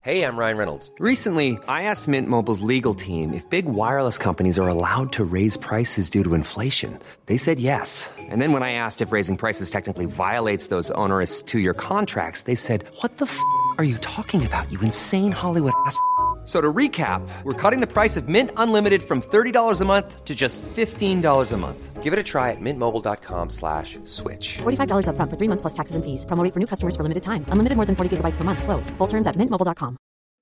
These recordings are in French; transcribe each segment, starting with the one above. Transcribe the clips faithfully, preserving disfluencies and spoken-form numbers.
Hey, I'm Ryan Reynolds. Recently, I asked Mint Mobile's legal team if big wireless companies are allowed to raise prices due to inflation. They said yes. And then when I asked if raising prices technically violates those onerous two-year contracts, they said, what the f*** are you talking about, you insane Hollywood ass f- So to recap, we're cutting the price of Mint Unlimited from thirty dollars a month to just fifteen dollars a month. Give it a try at mintmobile.com slash switch. forty-five dollars up front for three months plus taxes and fees. Promo rate for new customers for limited time. Unlimited more than forty gigabytes per month. Slows full terms at mint mobile dot com.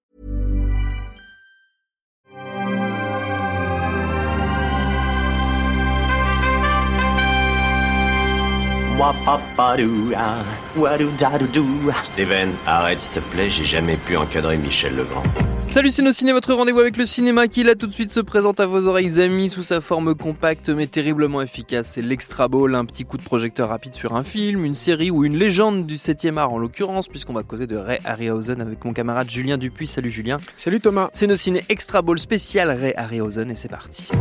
Steven, arrête s'il te plaît, j'ai jamais pu encadrer Michel Legrand. Salut c'est nos ciné, votre rendez-vous avec le cinéma qui là tout de suite se présente à vos oreilles amis sous sa forme compacte mais terriblement efficace. C'est l'Extra Ball, un petit coup de projecteur rapide sur un film, une série ou une légende du septième art en l'occurrence, puisqu'on va causer de Ray Harryhausen avec mon camarade Julien Dupuis. Salut Julien. Salut Thomas. C'est nos ciné Extra Ball spécial Ray Harryhausen et c'est parti.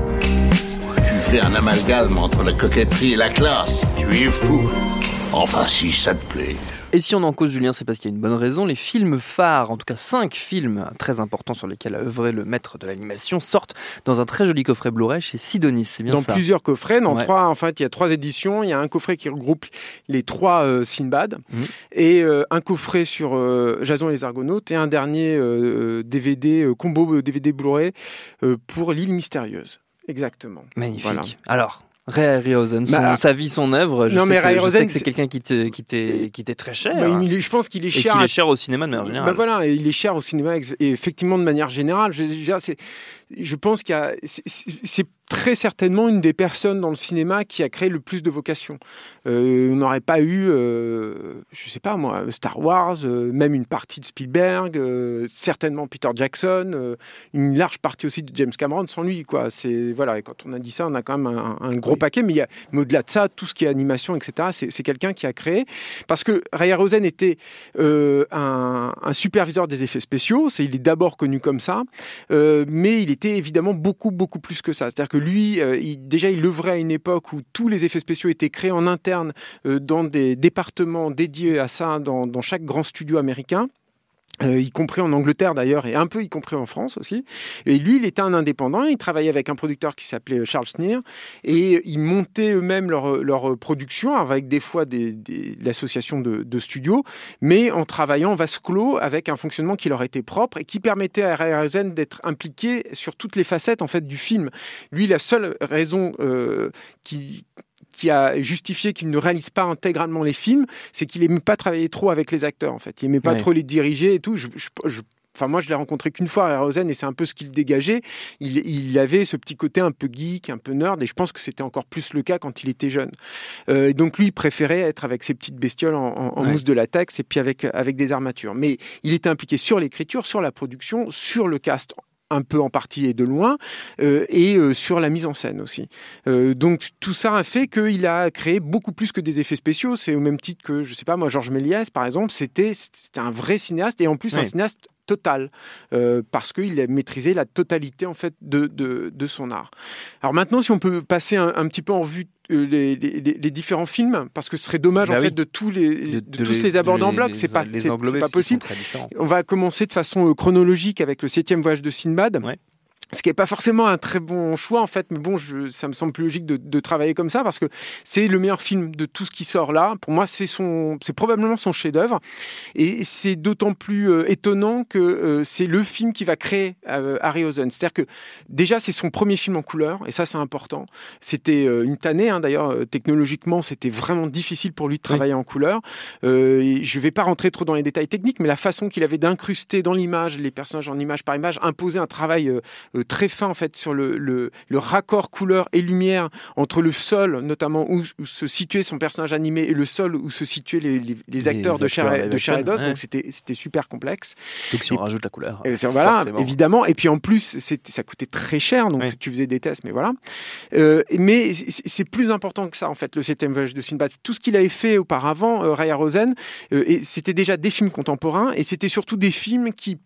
Tu fais un amalgame entre la coquetterie et la classe. Tu es fou. Enfin, si ça te plaît. Et si on en cause Julien, c'est parce qu'il y a une bonne raison. Les films phares, en tout cas cinq films très importants sur lesquels a œuvré le maître de l'animation, sortent dans un très joli coffret Blu-ray chez Sidonis, c'est bien dans ça. Dans plusieurs coffrets, dans ouais. trois, en fait, il y a trois éditions. Il y a un coffret qui regroupe les trois euh, Sinbad mmh. et euh, un coffret sur euh, Jason et les Argonautes et un dernier euh, D V D, euh, combo D V D Blu-ray euh, pour l'île mystérieuse. Exactement. Magnifique. Voilà. Alors, Ray Harryhausen, son, bah, sa vie, son œuvre. Je, non, sais, mais que, je sais que c'est, c'est quelqu'un qui, te, qui, t'est, qui t'est très cher. Bah, il est, je pense qu'il est cher. Et qu'il est cher au cinéma de manière générale. Bah voilà, il est cher au cinéma et effectivement de manière générale. Je, je, c'est, je pense qu'il y a, c'est, c'est très certainement une des personnes dans le cinéma qui a créé le plus de vocations. Euh, on n'aurait pas eu, euh, je sais pas moi, Star Wars, euh, même une partie de Spielberg, euh, certainement Peter Jackson, euh, une large partie aussi de James Cameron sans lui, quoi. C'est voilà, et quand on a dit ça, on a quand même un, un gros oui. paquet. Mais, il y a, mais au-delà de ça, tout ce qui est animation, et cetera, c'est, c'est quelqu'un qui a créé. Parce que Ray Harryhausen était euh, un, un superviseur des effets spéciaux. C'est, il est d'abord connu comme ça, euh, mais il était évidemment beaucoup beaucoup plus que ça. C'est-à-dire que lui, euh, il, déjà, il œuvrait à une époque où tous les effets spéciaux étaient créés en interne euh, dans des départements dédiés à ça dans, dans chaque grand studio américain. Euh, y compris en Angleterre d'ailleurs, et un peu y compris en France aussi. Et lui, il était un indépendant, il travaillait avec un producteur qui s'appelait Charles Schneer, et ils montaient eux-mêmes leur, leur production, avec des fois des, des, l'association de, de studios, mais en travaillant en vase clos, avec un fonctionnement qui leur était propre, et qui permettait à Ray Harryhausen d'être impliqué sur toutes les facettes en fait, du film. Lui, la seule raison euh, qui... qui a justifié qu'il ne réalise pas intégralement les films, c'est qu'il n'aimait pas travailler trop avec les acteurs, en fait. Il n'aimait pas ouais. trop les diriger et tout. Je, je, je, enfin, moi, je l'ai rencontré qu'une fois, Harryhausen, et c'est un peu ce qu'il dégageait. Il, il avait ce petit côté un peu geek, un peu nerd, et je pense que c'était encore plus le cas quand il était jeune. Euh, donc, lui, il préférait être avec ses petites bestioles en, en, en ouais. mousse de latex et puis avec, avec des armatures. Mais il était impliqué sur l'écriture, sur la production, sur le cast un peu en partie et de loin, euh, et euh, sur la mise en scène aussi. Euh, donc tout ça a fait qu'il a créé beaucoup plus que des effets spéciaux. C'est au même titre que, je sais pas moi, Georges Méliès, par exemple, c'était, c'était un vrai cinéaste, et en plus oui. un cinéaste total, euh, parce qu'il a maîtrisé la totalité en fait de, de, de son art. Alors maintenant, si on peut passer un, un petit peu en revue Les, les, les différents films, parce que ce serait dommage bah en oui. fait de tous les de, de, de tous les, les aborder en bloc, c'est pas les c'est, c'est pas possible. On va commencer de façon chronologique avec le septième voyage de Sinbad. Ouais. Ce qui n'est pas forcément un très bon choix, en fait, mais bon, je, ça me semble plus logique de, de travailler comme ça, parce que c'est le meilleur film de tout ce qui sort là. Pour moi, c'est, son, c'est probablement son chef-d'œuvre. Et c'est d'autant plus euh, étonnant que euh, c'est le film qui va créer euh, Harryhausen. C'est-à-dire que, déjà, c'est son premier film en couleur, et ça, c'est important. C'était euh, une tannée, hein, d'ailleurs, euh, technologiquement, c'était vraiment difficile pour lui de travailler oui. en couleur. Euh, je ne vais pas rentrer trop dans les détails techniques, mais la façon qu'il avait d'incruster dans l'image, les personnages en image par image, imposait un travail euh, très fin en fait sur le, le, le raccord couleur et lumière entre le sol notamment où, où se situait son personnage animé et le sol où se situaient les, les, les acteurs les de chair et, de chair et d'os, ouais. donc c'était, c'était super complexe. Donc si et, on rajoute la couleur, et, voilà, forcément. Évidemment, et puis en plus c'était, ça coûtait très cher, donc ouais. tu faisais des tests, mais voilà. Euh, mais c'est, c'est plus important que ça en fait, le septième voyage de Sinbad. Tout ce qu'il avait fait auparavant, euh, Ray Harryhausen, euh, et c'était déjà des films contemporains, et c'était surtout des films qui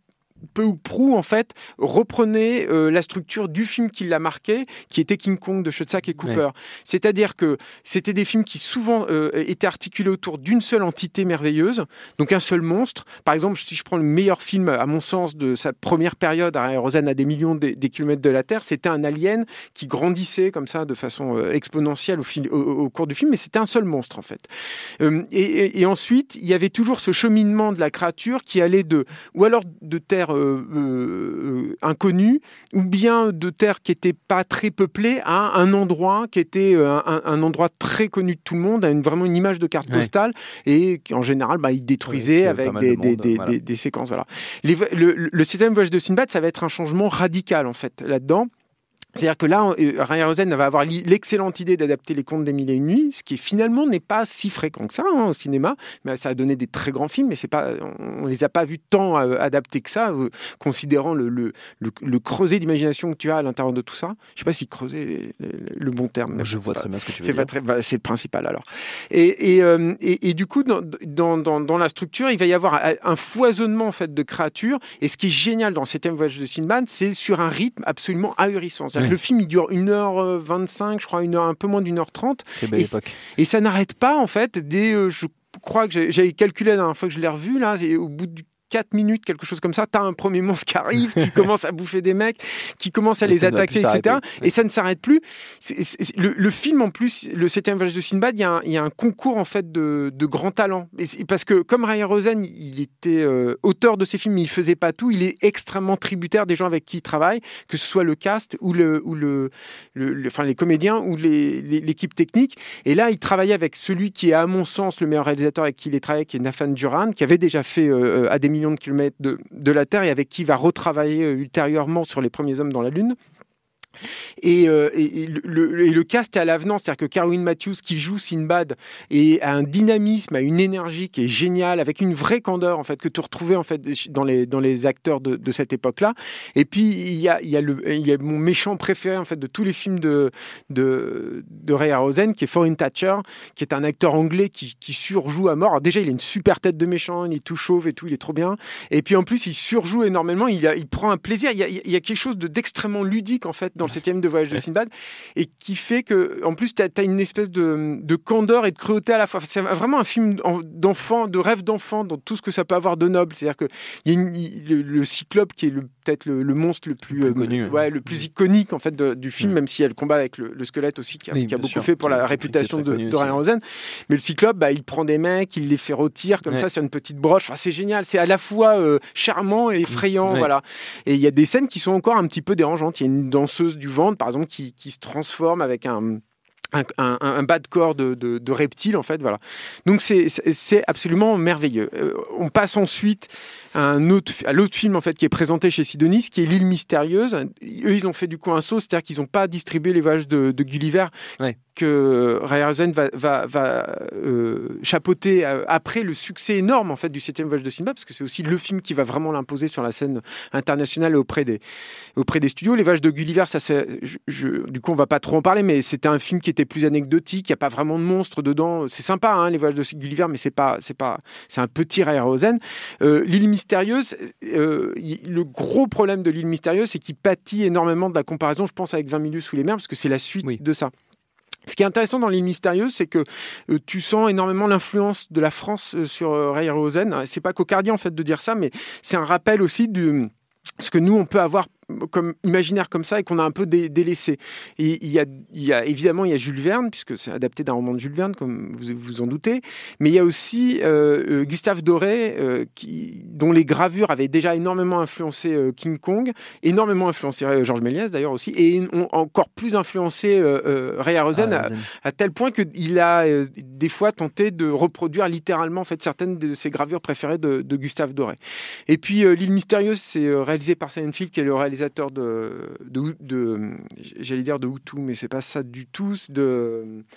peu ou prou, en fait, reprenait euh, la structure du film qui l'a marqué, qui était King Kong de Schoedsack et Cooper. Ouais. C'est-à-dire que c'était des films qui souvent euh, étaient articulés autour d'une seule entité merveilleuse, donc un seul monstre. Par exemple, si je prends le meilleur film, à mon sens, de sa première période, Rosen à des millions des, des kilomètres de la Terre, c'était un alien qui grandissait comme ça de façon euh, exponentielle au, fil, au, au cours du film, mais c'était un seul monstre, en fait. Euh, et, et, et ensuite, il y avait toujours ce cheminement de la créature qui allait de, ou alors de terre euh, euh, inconnue, ou bien de terre qui n'était pas très peuplée, à un endroit qui était euh, un, un endroit très connu de tout le monde, à une, vraiment une image de carte ouais. postale, et en général, bah, il détruisait ouais, avec des, de monde, des, des, voilà. des, des séquences. Voilà. Les, le, le septième voyage de Sinbad, ça va être un changement radical, en fait, là-dedans. C'est-à-dire que là, Harryhausen va avoir l'excellente idée d'adapter les Contes des Mille et Une Nuits, ce qui finalement n'est pas si fréquent que ça hein, au cinéma, mais ça a donné des très grands films, mais c'est pas, on les a pas vus tant adaptés que ça, euh, considérant le, le, le, le creuset d'imagination que tu as à l'intérieur de tout ça. Je sais pas si creuset est le, le bon terme. Je vois pas, très bien ce que tu veux c'est dire. Pas très, bah, c'est le principal alors. Et, et, euh, et, et du coup, dans, dans, dans, dans la structure, il va y avoir un foisonnement en fait de créatures. Et ce qui est génial dans le septième voyage de Sinbad, c'est sur un rythme absolument ahurissant. Oui. Le film, il dure une heure vingt-cinq, je crois, une heure, un peu moins d'une heure trente. Quelle belle et, époque. Et ça n'arrête pas, en fait, dès, euh, je crois que j'ai, j'avais calculé la dernière fois que je l'ai revu, là, c'est au bout du quatre minutes, quelque chose comme ça, t'as un premier monstre qui arrive, qui commence à bouffer des mecs, qui commence à et les attaquer, et cetera. Et ça ne s'arrête plus. C'est, c'est, le, le film, en plus, le septième voyage de Sinbad, il y a un, il y a un concours, en fait, de, de grands talents. Et parce que, comme Harryhausen, il était euh, auteur de ces films, mais il faisait pas tout, il est extrêmement tributaire des gens avec qui il travaille, que ce soit le cast, ou, le, ou le, le, le, enfin, les comédiens, ou les, les, l'équipe technique. Et là, il travaillait avec celui qui est, à mon sens, le meilleur réalisateur avec qui il est travaillé, qui est Nathan Duran, qui avait déjà fait euh, à des millions de kilomètres de, de la Terre et avec qui il va retravailler euh, ultérieurement sur Les Premiers Hommes dans la Lune. Et, euh, et, et, le, et le cast est à l'avenant, c'est-à-dire que Caroline Matthews qui joue Sinbad et a un dynamisme, a une énergie qui est géniale, avec une vraie candeur en fait que tu retrouvais en fait dans les dans les acteurs de, de cette époque-là. Et puis il y a il y a le il y a mon méchant préféré en fait de tous les films de de de Harryhausen qui est Foreign Thatcher, qui est un acteur anglais qui qui surjoue à mort. Alors déjà il a une super tête de méchant, il est tout chauve et tout, il est trop bien. Et puis en plus il surjoue énormément, il a, il prend un plaisir. Il y a il y a quelque chose de d'extrêmement ludique en fait dans le septième de voyage de Sinbad, et qui fait que, en plus, tu as une espèce de, de candeur et de cruauté à la fois. C'est vraiment un film d'enfant, de rêve d'enfant, dans tout ce que ça peut avoir de noble. C'est-à-dire que il y a une, il, le, le cyclope qui est le, peut-être le, le monstre le plus, le plus, connu, euh, ouais, le plus iconique en fait de, du film, mmh. même si elle combat avec le, le squelette aussi, qui a, oui, qui a beaucoup sûr. fait pour la réputation de, de Harryhausen. Mais le cyclope, bah, il prend des mecs, il les fait rôtir comme ouais. ça sur une petite broche. Enfin, c'est génial. C'est à la fois euh, charmant et effrayant, ouais. voilà. Et il y a des scènes qui sont encore un petit peu dérangeantes. Il y a une danseuse du ventre, par exemple, qui, qui se transforme avec un, un, un, un bas de corps de, de, de reptile, en fait, voilà. Donc c'est, c'est absolument merveilleux. Euh, on passe ensuite à, un autre, à l'autre film, en fait, qui est présenté chez Sidonis, qui est L'île mystérieuse. Eux, ils ont fait du coup un saut, c'est-à-dire qu'ils n'ont pas distribué les voyages de, de Gulliver, ouais. que Harryhausen va, va, va euh, chapeauter euh, après le succès énorme, en fait, du septième voyage de Sinbad, parce que c'est aussi le film qui va vraiment l'imposer sur la scène internationale et auprès des, auprès des studios. Les voyages de Gulliver, ça, c'est, je, je, du coup, on va pas trop en parler, mais c'était un film qui était plus anecdotique, il n'y a pas vraiment de monstres dedans. C'est sympa, hein, les voyages de Gulliver, mais c'est pas, c'est pas, c'est un petit Harryhausen. Euh, l'île mystérieuse, euh, le gros problème de l'île mystérieuse, c'est qu'il pâtit énormément de la comparaison, je pense, avec vingt milieux sous les mers, parce que c'est la suite oui. de ça. Ce qui est intéressant dans l'île mystérieuse, c'est que euh, tu sens énormément l'influence de la France euh, sur euh, Harryhausen. C'est pas cocardier en fait de dire ça, mais c'est un rappel aussi de ce que nous on peut avoir comme imaginaire comme ça et qu'on a un peu dé- délaissé. Et il y a, il y a évidemment il y a Jules Verne, puisque c'est adapté d'un roman de Jules Verne, comme vous vous en doutez, mais il y a aussi euh, euh, Gustave Doré, euh, qui, dont les gravures avaient déjà énormément influencé euh, King Kong, énormément influencé euh, Georges Méliès d'ailleurs aussi, et ont encore plus influencé euh, euh, Harryhausen, ah, à, à tel point qu'il a euh, des fois tenté de reproduire littéralement en fait, certaines de ses gravures préférées de, de Gustave Doré. Et puis euh, L'île mystérieuse, c'est euh, réalisé par Simon Field, qui est le réalisateur de, de, de, j'allais dire de Hutu, mais c'est pas ça du tout, de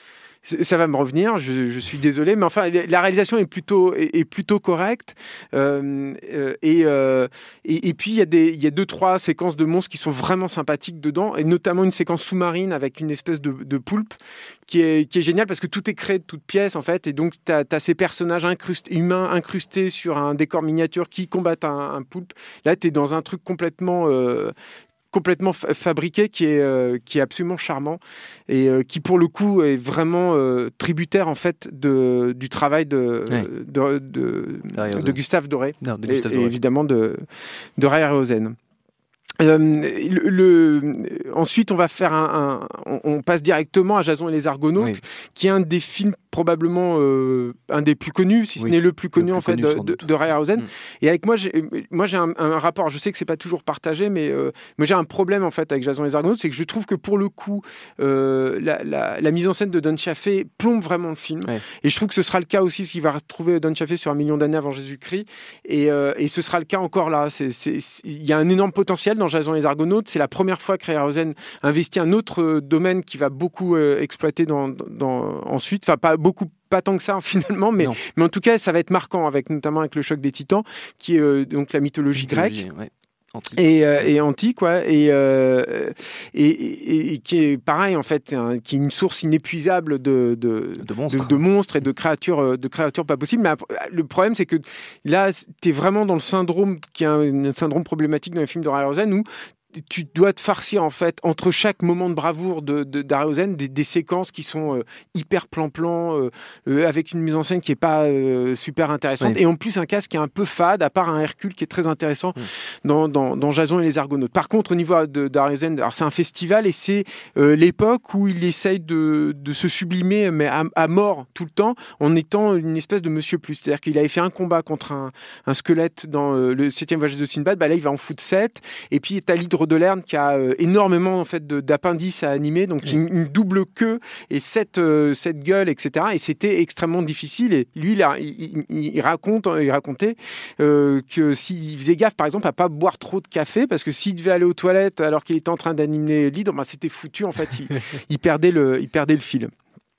ça va me revenir, je, je suis désolé, mais enfin, la réalisation est plutôt, est, est plutôt correcte. Euh, et, euh, et, et puis, il y a des, il y a deux, trois séquences de monstres qui sont vraiment sympathiques dedans, et notamment une séquence sous-marine avec une espèce de, de poulpe qui est, qui est géniale parce que tout est créé de toutes pièces, en fait, et donc, tu as ces personnages incrustés, humains incrustés sur un décor miniature qui combattent un, un poulpe. Là, tu es dans un truc complètement... Euh, complètement fa- fabriqué qui est euh, qui est absolument charmant et euh, qui pour le coup est vraiment euh, tributaire en fait de du travail de ouais. de, de, de, de Gustave Doré, non, de et, Gustave et Doré. évidemment de de Ray Harryhausen. Euh, le, le, ensuite, on va faire un, un on, on passe directement à Jason et les Argonautes, oui. qui est un des films probablement euh, un des plus connus, si ce oui. n'est le plus connu le plus en fait connu, de, de, de Ray Harryhausen. Mm. Et avec moi, j'ai, moi j'ai un, un rapport. Je sais que c'est pas toujours partagé, mais euh, moi j'ai un problème en fait avec Jason et les Argonautes, c'est que je trouve que pour le coup, euh, la, la, la mise en scène de Don Chaffee plombe vraiment le film. Ouais. Et je trouve que ce sera le cas aussi, parce qu'il va retrouver Don Chaffee sur Un million d'années avant Jésus-Christ, et, euh, et ce sera le cas encore là. C'est, c'est, c'est, il y a un énorme potentiel dans Jason et les Argonautes. C'est la première fois que Ray Harryhausen investit un autre euh, domaine qui va beaucoup euh, exploiter dans, dans, ensuite. Enfin, pas beaucoup, pas tant que ça finalement, mais, mais en tout cas, ça va être marquant, avec, notamment avec le choc des Titans, qui est euh, donc la mythologie, mythologie grecque. Ouais. Antique. Et, euh, et antique, ouais, et, euh, et, et, et qui est pareil en fait, hein, qui est une source inépuisable de de, de, monstres. de, de monstres et de créatures, de créatures pas possibles. Mais le problème, c'est que là, t'es vraiment dans le syndrome qui est un, un syndrome problématique dans les films de Ray Harryhausen où tu dois te farcir en fait entre chaque moment de bravoure de, de d'Harryhausen des, des séquences qui sont euh, hyper plan-plan euh, euh, avec une mise en scène qui est pas euh, super intéressante, oui. et en plus un casque qui est un peu fade, à part un Hercule qui est très intéressant oui. dans, dans, dans Jason et les Argonautes. Par contre, au niveau de, d'Harryhausen, alors c'est un festival et c'est euh, l'époque où il essaye de, de se sublimer mais à, à mort tout le temps en étant une espèce de Monsieur Plus. C'est-à-dire qu'il avait fait un combat contre un, un squelette dans euh, le septième voyage de Sinbad, bah là il va en foutre sept, et puis t'as l'hydre de Lerne qui a euh, énormément en fait de, d'appendices à animer, donc une, une double queue et sept euh, sept gueules, et cetera. Et c'était extrêmement difficile. Et lui, il, a, il, il raconte, il racontait euh, que s'il faisait gaffe, par exemple, à pas boire trop de café, parce que s'il devait aller aux toilettes alors qu'il était en train d'animer l'hydre, bah, c'était foutu en fait. Il, il perdait le, il perdait le fil.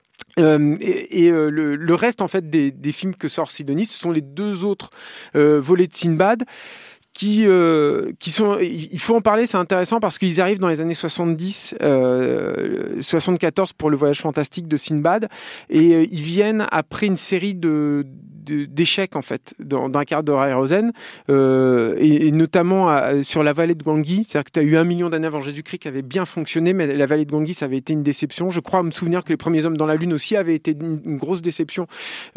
Euh, et et euh, le, le reste en fait des, des films que sort Sidonie, ce sont les deux autres euh, volets de Sinbad. Qui, euh, qui sont, il faut en parler, c'est intéressant parce qu'ils arrivent dans les années soixante-dix, euh, soixante-quatorze pour le voyage fantastique de Sinbad, et euh, ils viennent après une série de, de d'échecs en fait dans, dans la carte de Ray Harryhausen, euh, et, et notamment à, sur la vallée de Gangui. C'est-à-dire que tu as eu Un million d'années avant Jésus-Christ qui avait bien fonctionné, mais la vallée de Gangui ça avait été une déception. Je crois me souvenir que Les premiers hommes dans la lune aussi avait été une, une grosse déception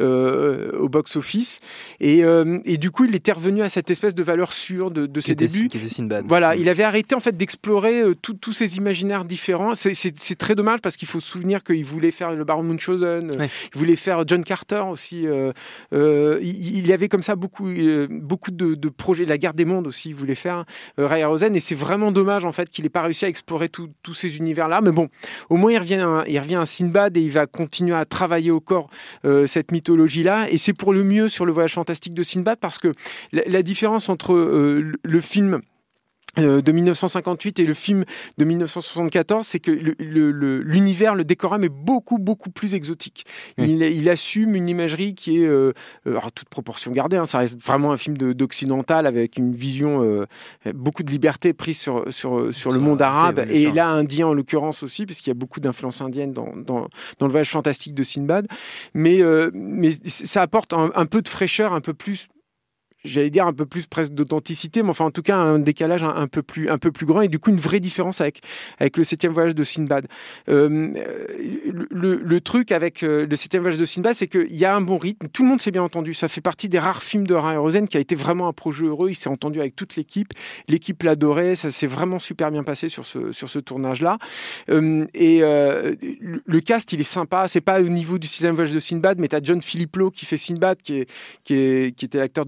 euh, au box-office, et, euh, et du coup il était revenu à cette espèce de valeur sûre de, de ses était, débuts. Qui était Sinbad. Voilà, il avait arrêté en fait d'explorer euh, tous ces imaginaires différents. C'est, c'est, c'est très dommage parce qu'il faut se souvenir qu'il voulait faire le Baron Munchausen, ouais. il voulait faire John Carter aussi. Euh, euh, il, il y avait comme ça beaucoup, euh, beaucoup de, de projets. La Guerre des mondes aussi, il voulait faire euh, Ray Harryhausen, et c'est vraiment dommage en fait qu'il n'ait pas réussi à explorer tous ces univers-là. Mais bon, au moins il revient, à, il revient à Sinbad et il va continuer à travailler au corps euh, cette mythologie-là. Et c'est pour le mieux sur le voyage fantastique de Sinbad, parce que la, la différence entre euh, le film de dix-neuf cent cinquante-huit et le film de dix-neuf cent soixante-quatorze, c'est que le, le, le, l'univers, le décorum est beaucoup, beaucoup plus exotique. Oui. Il, il assume une imagerie qui est, euh, alors toute proportion gardée, hein, ça reste vraiment un film de, d'occidental avec une vision, euh, beaucoup de liberté prise sur, sur, sur le monde arabe, et sûr. Là indien en l'occurrence aussi, puisqu'il y a beaucoup d'influences indiennes dans, dans, dans le voyage fantastique de Sinbad. Mais, euh, mais ça apporte un, un peu de fraîcheur, un peu plus, j'allais dire un peu plus presque d'authenticité, mais enfin en tout cas un décalage un, un peu plus un peu plus grand, et du coup une vraie différence avec avec le septième voyage de Sinbad. Euh, le, le truc avec euh, le septième voyage de Sinbad, c'est qu'il y a un bon rythme, tout le monde s'est bien entendu, ça fait partie des rares films de Ray Harryhausen qui a été vraiment un projet heureux. Il s'est entendu avec toute l'équipe, l'équipe l'adorait, ça s'est vraiment super bien passé sur ce sur ce tournage là. Euh, et euh, le cast il est sympa, c'est pas au niveau du septième voyage de Sinbad, mais t'as John Philipplo qui fait Sinbad, qui est qui est qui était l'acteur de Barbara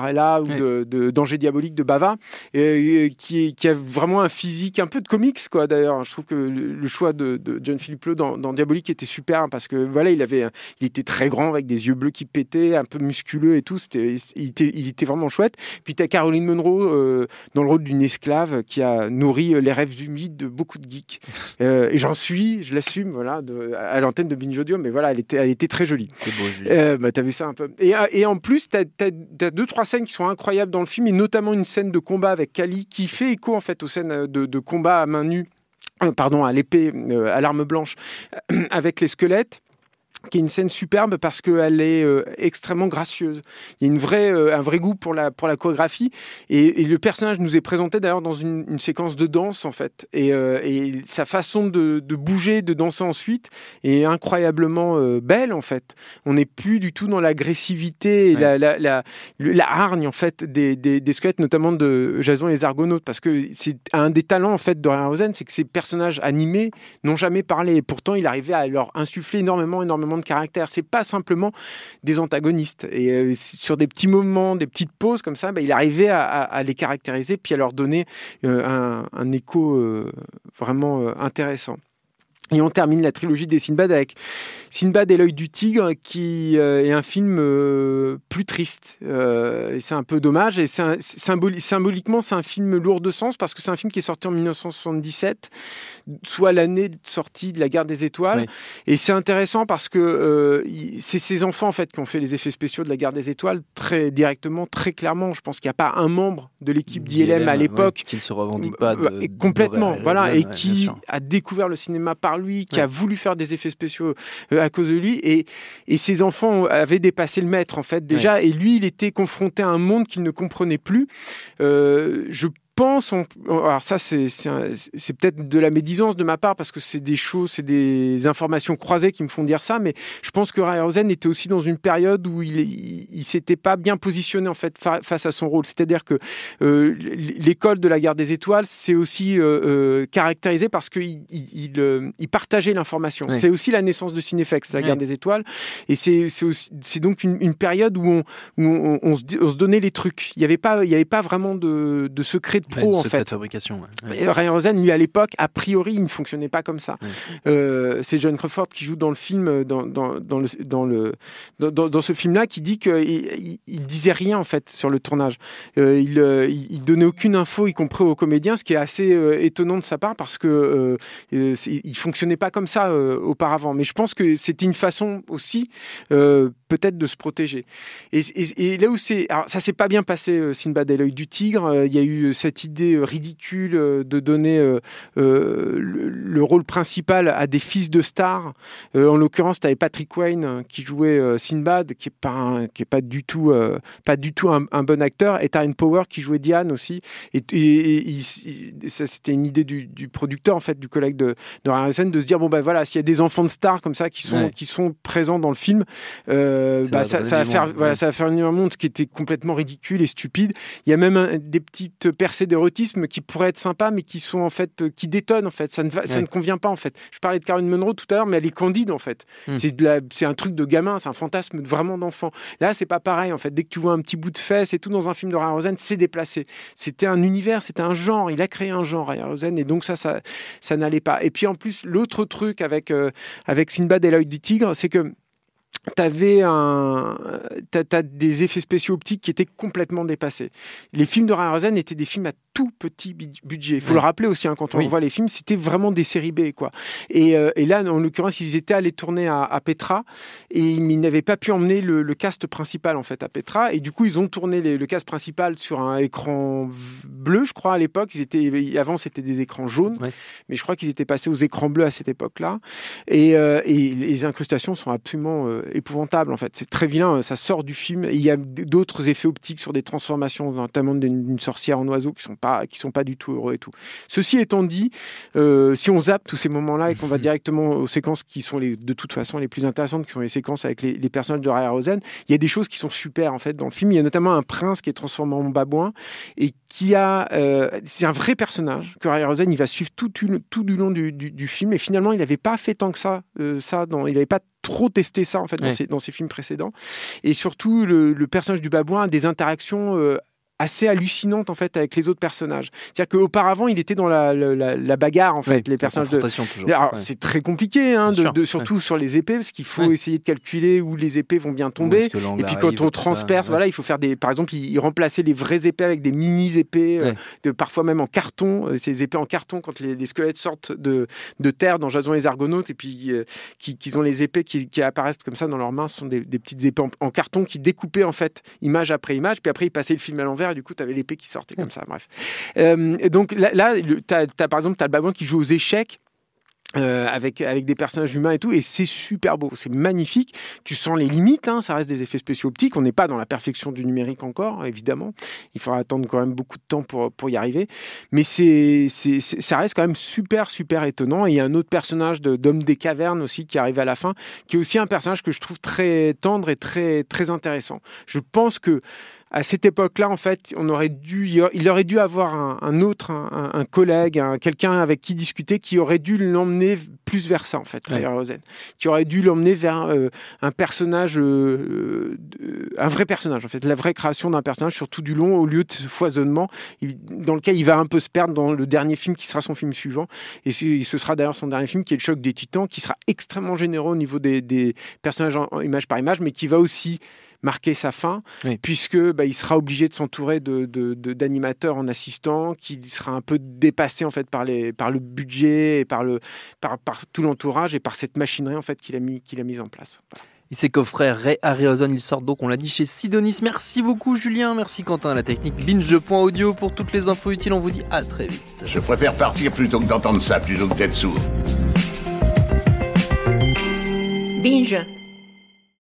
Umbrella ou Ouais. de, de Danger diabolique de Bava, et, qui, qui a vraiment un physique un peu de comics, quoi. D'ailleurs, je trouve que le, le choix de, de John Philip Lowe dans, dans Diabolique était super, parce que voilà, il avait, il était très grand avec des yeux bleus qui pétaient, un peu musculeux et tout. C'était, il était, il était vraiment chouette. Puis t'as Caroline Munro euh, dans le rôle d'une esclave qui a nourri les rêves humides de beaucoup de geeks. Euh, et j'en suis, je l'assume, voilà, de, à l'antenne de Binge Audio, mais voilà, elle était, elle était très jolie. C'est beau, Julien. Euh, bah, t'as vu ça un peu. Et, et en plus, t'as, t'as, t'as deux, trois scènes qui sont incroyables dans le film, et notamment une scène de combat avec Kali qui fait écho en fait aux scènes de, de combat à main nue, euh, pardon, à l'épée, euh, à l'arme blanche, euh, avec les squelettes, qui est une scène superbe parce qu'elle est euh, extrêmement gracieuse. Il y a une vraie, euh, un vrai goût pour la, pour la chorégraphie, et, et le personnage nous est présenté d'ailleurs dans une, une séquence de danse en fait, et, euh, et sa façon de, de bouger, de danser ensuite est incroyablement euh, belle en fait. On n'est plus du tout dans l'agressivité et Ouais. la, la, la, le- la hargne en fait des, des, des squelettes, notamment de Jason et les Argonautes, parce que c'est un des talents en fait de Harryhausen, c'est que ces personnages animés n'ont jamais parlé, et pourtant il arrivait à leur insuffler énormément, énormément de caractère. C'est pas simplement des antagonistes. Et euh, sur des petits moments, des petites pauses comme ça, bah, il arrivait à, à, à les caractériser, puis à leur donner euh, un, un écho euh, vraiment euh, intéressant. Et on termine la trilogie des Sinbad avec Sinbad et l'œil du tigre, qui euh, est un film euh, plus triste. Euh, et c'est un peu dommage. Et c'est un, symboli- symboliquement, c'est un film lourd de sens, parce que c'est un film qui est sorti en dix-neuf cent soixante-dix-sept, soit l'année de sortie de La Guerre des Étoiles. Oui. Et c'est intéressant parce que euh, il- c'est ces enfants en fait qui ont fait les effets spéciaux de La Guerre des Étoiles très directement, très clairement. Je pense qu'il n'y a pas un membre de l'équipe d'I L M à l'époque ouais, qui ne se revendique pas de, et complètement, de- voilà, de- et ouais, bien qui sûr. a découvert le cinéma par lui, qui Ouais. a voulu faire des effets spéciaux euh, à cause de lui, et, et ses enfants avaient dépassé le maître en fait déjà, et lui il était confronté à un monde qu'il ne comprenait plus. Euh, je pense, on- alors ça c'est, c'est, un- c'est peut-être de la médisance de ma part, parce que c'est des choses, c'est des informations croisées qui me font dire ça, mais je pense que Harryhausen était aussi dans une période où il, il, il s'était pas bien positionné en fait fa- face à son rôle. C'est-à-dire que euh, l'école de La Guerre des Étoiles, c'est aussi euh, euh, caractérisé parce qu'il il, il, euh, il partageait l'information. Oui. C'est aussi la naissance de Cinefex, La Oui. Guerre des Étoiles, et c'est, c'est, aussi, c'est donc une, une période où on, où on, on, se, on se donnait les trucs. Il n'y avait pas, il y avait pas vraiment de, de secret de Ouais, pro une en secret fait. de fabrication. Ouais. Ouais. Et Harryhausen, lui, à l'époque, a priori, il ne fonctionnait pas comme ça. Ouais. Euh, c'est John Crawford qui joue dans le film, dans, dans, dans, le, dans, le, dans, dans, dans ce film-là, qui dit qu'il il, il disait rien, en fait, sur le tournage. Euh, il, euh, il donnait aucune info, y compris aux comédiens, ce qui est assez euh, étonnant de sa part, parce que euh, euh, c'est, il fonctionnait pas comme ça euh, auparavant. Mais je pense que c'était une façon aussi, euh, peut-être, de se protéger. Et, et, et là où c'est... Alors, ça s'est pas bien passé, euh, Sinbad et l'œil du tigre. Euh, il y a eu cette idée euh, ridicule euh, de donner euh, euh, le, le rôle principal à des fils de stars. Euh, en l'occurrence, tu avais Patrick Wayne euh, qui jouait euh, Sinbad, qui est pas un, qui est pas du tout euh, pas du tout un, un bon acteur, et Tyne Power qui jouait Diane aussi. Et, et, et, il- il- ça, c'était une idée du, du producteur en fait, du collègue de, de Harryhausen, de se dire bon ben voilà, s'il y a des enfants de stars comme ça qui sont Ouais. qui sont présents dans le film, euh, Ça bah, va ça, donner ça va du faire monde, voilà, ouais. ça va faire venir un monde qui était complètement ridicule et stupide. Il y a même un- des petites percées d'érotisme qui pourraient être sympas, mais qui sont en fait euh, qui détonnent en fait. Ça ne va, ça Ouais. ne convient pas en fait. Je parlais de Caroline Munro tout à l'heure, mais elle est candide en fait. Hmm. C'est de la, c'est un truc de gamin, c'est un fantasme vraiment d'enfant. Là, c'est pas pareil en fait. Dès que tu vois un petit bout de fesse et tout dans un film de Harryhausen, c'est déplacé. C'était un univers, c'était un genre. Il a créé un genre Harryhausen, et donc ça, ça, ça n'allait pas. Et puis en plus, l'autre truc avec euh, avec Sinbad et l'œil du tigre, c'est que T'avais un, t'as, t'as des effets spéciaux optiques qui étaient complètement dépassés. Les films de Harryhausen étaient des films à tout petit budget. Il faut Ouais. le rappeler aussi, hein, quand on Oui. voit les films, c'était vraiment des séries B, quoi. Et, euh, et là, en l'occurrence, ils étaient allés tourner à, à Petra, et ils n'avaient pas pu emmener le, le cast principal en fait à Petra. Et du coup, ils ont tourné les- le cast principal sur un écran v- bleu, je crois, à l'époque. Ils étaient, avant, c'était des écrans jaunes, Ouais. mais je crois qu'ils étaient passés aux écrans bleus à cette époque-là. Et, euh, et les incrustations sont absolument euh, épouvantables en fait. C'est très vilain, ça sort du film. Et il y a d- d'autres effets optiques sur des transformations, notamment d'une, d'une sorcière en oiseau, qui sont pas, qui sont pas du tout heureux et tout. Ceci étant dit, euh, si on zappe tous ces moments-là et qu'on va directement aux séquences qui sont les, de toute façon les plus intéressantes, qui sont les séquences avec les, les personnages de Harryhausen, il y a des choses qui sont super en fait dans le film. Il y a notamment un prince qui est transformé en babouin et qui a, euh, c'est un vrai personnage que Harryhausen il va suivre tout, une, tout du long du, du, du film. Et finalement, il n'avait pas fait tant que ça, euh, ça dans, il n'avait pas trop testé ça en fait dans, Ouais. ses, dans ses films précédents. Et surtout, le, le personnage du babouin a des interactions euh, assez hallucinante en fait avec les autres personnages. C'est-à-dire qu'auparavant, il était dans la, la, la bagarre en fait, Ouais, les personnages de. confrontation toujours. Alors, Ouais. c'est très compliqué, hein, Bien de, sûr, de, surtout sur les épées, parce qu'il faut Ouais. essayer de calculer où les épées vont bien Où tomber. est-ce que l'angle Et puis arrive, quand on tout ça, transperce, ouais. voilà, il faut faire des. Par exemple, il, il remplaçait les vraies épées avec des mini épées, euh, Ouais. de, parfois même en carton. euh, Ces épées en carton quand les, les squelettes sortent de, de terre dans Jason et les Argonautes et puis euh, qui, qui ont les épées qui, qui apparaissent comme ça dans leurs mains, ce sont des, des petites épées en, en carton qui découpaient en fait image après image. Puis après, ils passaient le film à l'envers et du coup, tu avais l'épée qui sortait comme ça. Bref. Euh, et donc là, là tu as par exemple t'as le babouin qui joue aux échecs. Euh, avec avec des personnages humains et tout, et c'est super beau, c'est magnifique. Tu sens les limites, hein, ça reste des effets spéciaux optiques. On n'est pas dans la perfection du numérique encore, évidemment. Il faudra attendre quand même beaucoup de temps pour pour y arriver. Mais c'est c'est, c'est ça reste quand même super super étonnant. Et il y a un autre personnage de, d'homme des cavernes aussi qui arrive à la fin, qui est aussi un personnage que je trouve très tendre et très très intéressant. Je pense que à cette époque-là, en fait, on aurait dû, il aurait dû avoir un, un autre, un, un collègue, un, quelqu'un avec qui discuter, qui aurait dû l'emmener plus vers ça, en fait, Ouais. Rosen, qui aurait dû l'emmener vers euh, un personnage, euh, de, un vrai personnage, en fait, la vraie création d'un personnage sur tout du long, au lieu de ce foisonnement, il, dans lequel il va un peu se perdre dans le dernier film qui sera son film suivant, et c'est, ce sera d'ailleurs son dernier film, qui est Le Choc des Titans, qui sera extrêmement généreux au niveau des, des personnages en, en image par image, mais qui va aussi marquer sa fin, Oui. puisque bah, il sera obligé de s'entourer de, de, de, d'animateurs en assistant, qui sera un peu dépassé en fait par, les, par le budget, et par, le, par, par tout l'entourage et par cette machinerie en fait qu'il a mis, qu'il a mise en place. Voilà. Et ces coffrets Ray Harryhausen, ils sortent donc, on l'a dit, chez Sidonis. Merci beaucoup Julien, merci Quentin à la technique. Binge point audio pour toutes les infos utiles, on vous dit à très vite. Je préfère partir plutôt que d'entendre ça, plutôt que d'être sourd. Binge.